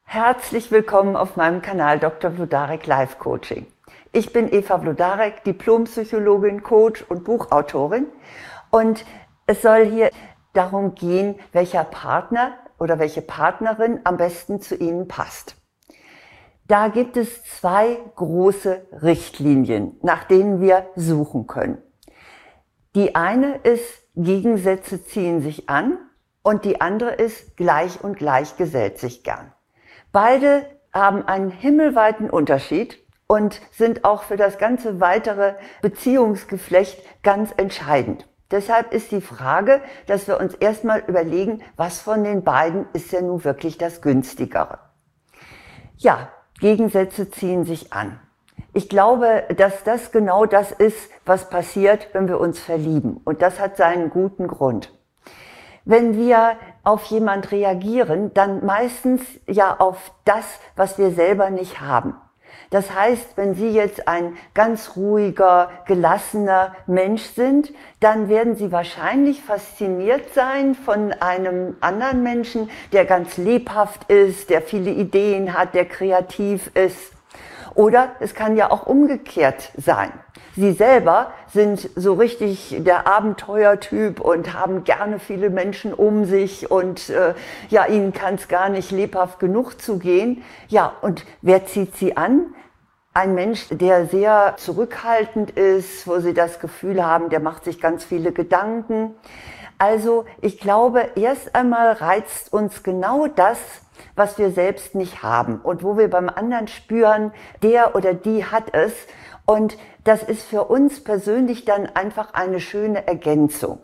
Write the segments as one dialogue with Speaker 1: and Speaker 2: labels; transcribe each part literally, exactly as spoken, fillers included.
Speaker 1: Herzlich willkommen auf meinem Kanal Doktor Wlodarek Life Coaching. Ich bin Eva Wlodarek, Diplompsychologin, Coach und Buchautorin, und es soll hier darum gehen, welcher Partner oder welche Partnerin am besten zu Ihnen passt. Da gibt es zwei große Richtlinien, nach denen wir suchen können. Die eine ist, Gegensätze ziehen sich an, und die andere ist, gleich und gleich gesellt sich gern. Beide haben einen himmelweiten Unterschied und sind auch für das ganze weitere Beziehungsgeflecht ganz entscheidend. Deshalb ist die Frage, dass wir uns erstmal überlegen, was von den beiden ist denn nun wirklich das Günstigere. Ja, Gegensätze ziehen sich an. Ich glaube, dass das genau das ist, was passiert, wenn wir uns verlieben. Und das hat seinen guten Grund. Wenn wir auf jemand reagieren, dann meistens ja auf das, was wir selber nicht haben. Das heißt, wenn Sie jetzt ein ganz ruhiger, gelassener Mensch sind, dann werden Sie wahrscheinlich fasziniert sein von einem anderen Menschen, der ganz lebhaft ist, der viele Ideen hat, der kreativ ist. Oder es kann ja auch umgekehrt sein. Sie selber sind so richtig der Abenteuertyp und haben gerne viele Menschen um sich, und äh, ja, ihnen kann es gar nicht lebhaft genug zugehen. Ja, und wer zieht Sie an? Ein Mensch, der sehr zurückhaltend ist, wo Sie das Gefühl haben, der macht sich ganz viele Gedanken. Also ich glaube, erst einmal reizt uns genau das, was wir selbst nicht haben und wo wir beim anderen spüren, der oder die hat es. Und das ist für uns persönlich dann einfach eine schöne Ergänzung.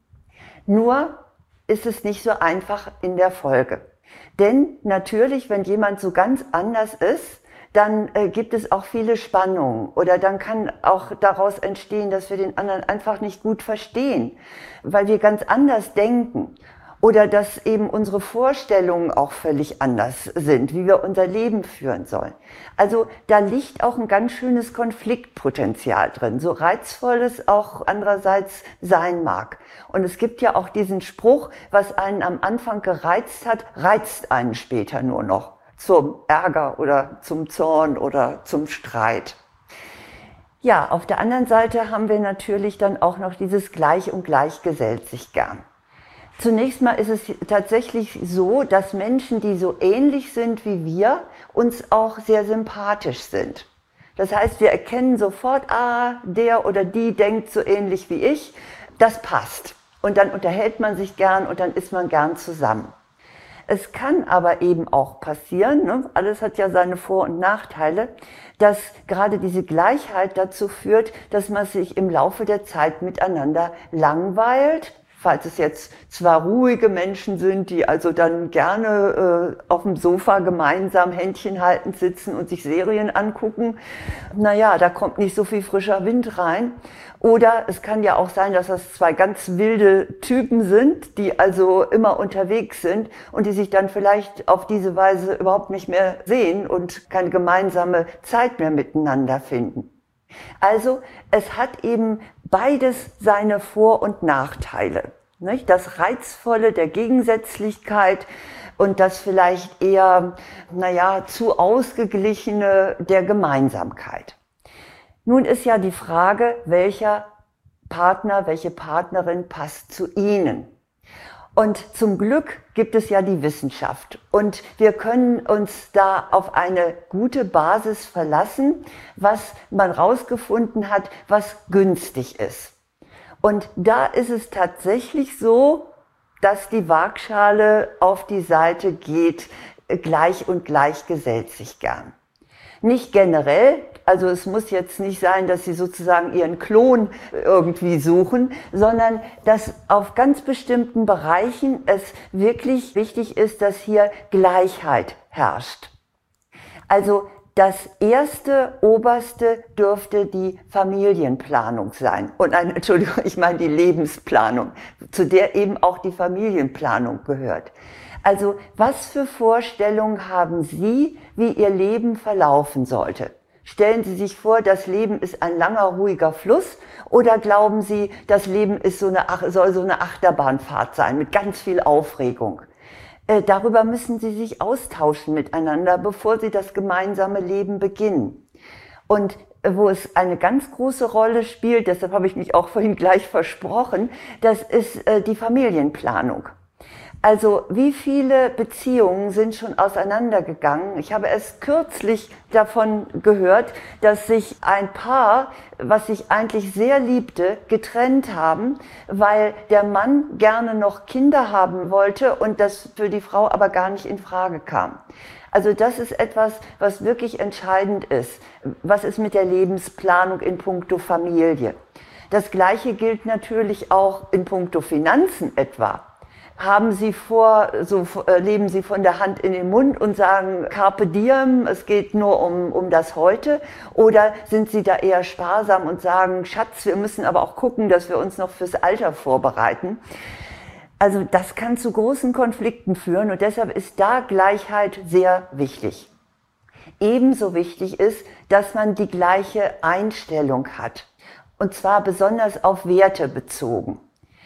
Speaker 1: Nur ist es nicht so einfach in der Folge. Denn natürlich, wenn jemand so ganz anders ist, dann äh, gibt es auch viele Spannungen, oder dann kann auch daraus entstehen, dass wir den anderen einfach nicht gut verstehen, weil wir ganz anders denken. Oder dass eben unsere Vorstellungen auch völlig anders sind, wie wir unser Leben führen sollen. Also da liegt auch ein ganz schönes Konfliktpotenzial drin, so reizvoll es auch andererseits sein mag. Und es gibt ja auch diesen Spruch, was einen am Anfang gereizt hat, reizt einen später nur noch zum Ärger oder zum Zorn oder zum Streit. Ja, auf der anderen Seite haben wir natürlich dann auch noch dieses Gleich und Gleich gesellt sich gern. Zunächst mal ist es tatsächlich so, dass Menschen, die so ähnlich sind wie wir, uns auch sehr sympathisch sind. Das heißt, wir erkennen sofort, ah, der oder die denkt so ähnlich wie ich, das passt. Und dann unterhält man sich gern und dann ist man gern zusammen. Es kann aber eben auch passieren, ne, alles hat ja seine Vor- und Nachteile, dass gerade diese Gleichheit dazu führt, dass man sich im Laufe der Zeit miteinander langweilt. Falls es jetzt zwar ruhige Menschen sind, die also dann gerne äh, auf dem Sofa gemeinsam Händchen haltend sitzen und sich Serien angucken, naja, da kommt nicht so viel frischer Wind rein. Oder es kann ja auch sein, dass das zwei ganz wilde Typen sind, die also immer unterwegs sind und die sich dann vielleicht auf diese Weise überhaupt nicht mehr sehen und keine gemeinsame Zeit mehr miteinander finden. Also es hat eben beides seine Vor- und Nachteile. Nicht? Das Reizvolle der Gegensätzlichkeit und das vielleicht eher, naja, zu ausgeglichene der Gemeinsamkeit. Nun ist ja die Frage, welcher Partner, welche Partnerin passt zu Ihnen. Und zum Glück gibt es ja die Wissenschaft, und wir können uns da auf eine gute Basis verlassen, was man rausgefunden hat, was günstig ist. Und da ist es tatsächlich so, dass die Waagschale auf die Seite geht, gleich und gleich gesellt sich gern. Nicht generell, also es muss jetzt nicht sein, dass Sie sozusagen Ihren Klon irgendwie suchen, sondern dass auf ganz bestimmten Bereichen es wirklich wichtig ist, dass hier Gleichheit herrscht. Also das erste, oberste dürfte die Familienplanung sein. Und eine, Entschuldigung, ich meine die Lebensplanung, zu der eben auch die Familienplanung gehört. Also was für Vorstellungen haben Sie, wie Ihr Leben verlaufen sollte? Stellen Sie sich vor, das Leben ist ein langer, ruhiger Fluss, oder glauben Sie, das Leben ist so eine, soll so eine Achterbahnfahrt sein mit ganz viel Aufregung? Äh, darüber müssen Sie sich austauschen miteinander, bevor Sie das gemeinsame Leben beginnen. Und wo es eine ganz große Rolle spielt, deshalb habe ich mich auch vorhin gleich versprochen, das ist äh, die Familienplanung. Also wie viele Beziehungen sind schon auseinandergegangen? Ich habe erst kürzlich davon gehört, dass sich ein Paar, was sich eigentlich sehr liebte, getrennt haben, weil der Mann gerne noch Kinder haben wollte und das für die Frau aber gar nicht in Frage kam. Also das ist etwas, was wirklich entscheidend ist. Was ist mit der Lebensplanung in puncto Familie? Das Gleiche gilt natürlich auch in puncto Finanzen etwa. Haben Sie vor, so leben Sie von der Hand in den Mund und sagen Carpe diem, es geht nur um, um das Heute? Oder sind Sie da eher sparsam und sagen, Schatz, wir müssen aber auch gucken, dass wir uns noch fürs Alter vorbereiten? Also das kann zu großen Konflikten führen und deshalb ist da Gleichheit sehr wichtig. Ebenso wichtig ist, dass man die gleiche Einstellung hat und zwar besonders auf Werte bezogen.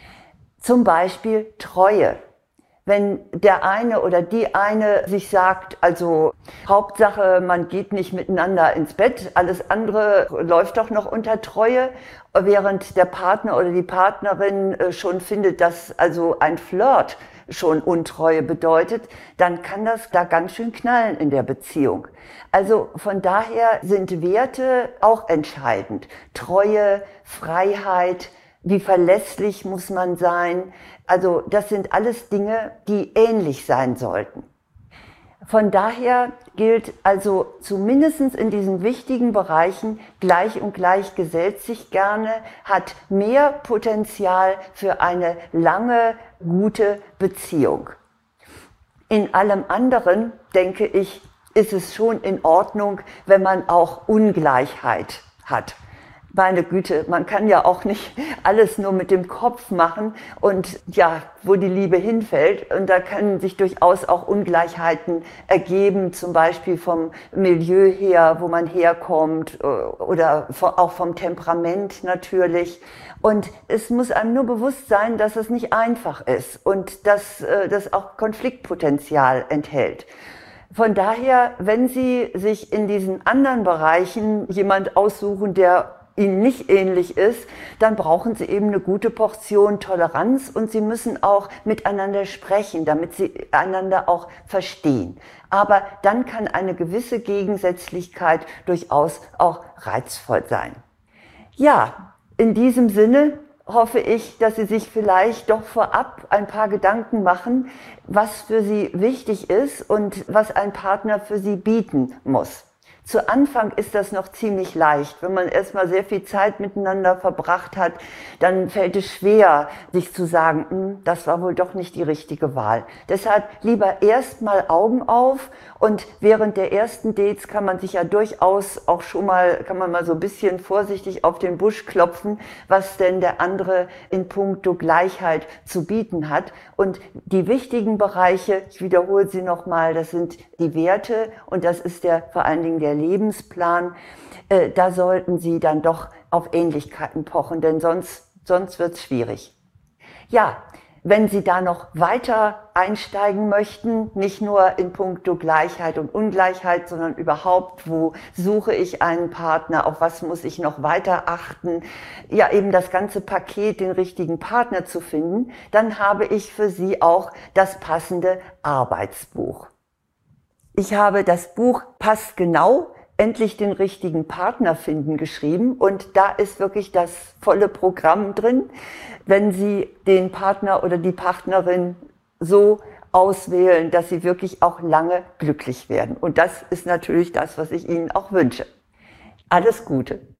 Speaker 1: Zum Beispiel Treue. Wenn der eine oder die eine sich sagt, also Hauptsache, man geht nicht miteinander ins Bett, alles andere läuft doch noch unter Treue, während der Partner oder die Partnerin schon findet, dass also ein Flirt schon Untreue bedeutet, dann kann das da ganz schön knallen in der Beziehung. Also von daher sind Werte auch entscheidend. Treue, Freiheit, wie verlässlich muss man sein? Also das sind alles Dinge, die ähnlich sein sollten. Von daher gilt also zumindest in diesen wichtigen Bereichen, gleich und gleich gesellt sich gerne, hat mehr Potenzial für eine lange, gute Beziehung. In allem anderen, denke ich, ist es schon in Ordnung, wenn man auch Ungleichheit hat. Meine Güte, man kann ja auch nicht alles nur mit dem Kopf machen und ja, wo die Liebe hinfällt. Und da können sich durchaus auch Ungleichheiten ergeben, zum Beispiel vom Milieu her, wo man herkommt oder auch vom Temperament natürlich. Und es muss einem nur bewusst sein, dass es nicht einfach ist und dass das auch Konfliktpotenzial enthält. Von daher, wenn Sie sich in diesen anderen Bereichen jemand aussuchen, der Ihnen nicht ähnlich ist, dann brauchen Sie eben eine gute Portion Toleranz und Sie müssen auch miteinander sprechen, damit Sie einander auch verstehen. Aber dann kann eine gewisse Gegensätzlichkeit durchaus auch reizvoll sein. Ja, in diesem Sinne hoffe ich, dass Sie sich vielleicht doch vorab ein paar Gedanken machen, was für Sie wichtig ist und was ein Partner für Sie bieten muss. Zu Anfang ist das noch ziemlich leicht. Wenn man erstmal sehr viel Zeit miteinander verbracht hat, dann fällt es schwer, sich zu sagen, das war wohl doch nicht die richtige Wahl. Deshalb lieber erstmal Augen auf und während der ersten Dates kann man sich ja durchaus auch schon mal, kann man mal so ein bisschen vorsichtig auf den Busch klopfen, was denn der andere in puncto Gleichheit zu bieten hat. Und die wichtigen Bereiche, ich wiederhole sie nochmal, das sind die Werte und das ist der vor allen Dingen der Lebensplan, äh, da sollten Sie dann doch auf Ähnlichkeiten pochen, denn sonst, sonst wird es schwierig. Ja, wenn Sie da noch weiter einsteigen möchten, nicht nur in puncto Gleichheit und Ungleichheit, sondern überhaupt, wo suche ich einen Partner, auf was muss ich noch weiter achten, ja eben das ganze Paket, den richtigen Partner zu finden, dann habe ich für Sie auch das passende Arbeitsbuch. Ich habe das Buch Passt genau, endlich den richtigen Partner finden geschrieben und da ist wirklich das volle Programm drin, wenn Sie den Partner oder die Partnerin so auswählen, dass Sie wirklich auch lange glücklich werden. Und das ist natürlich das, was ich Ihnen auch wünsche. Alles Gute!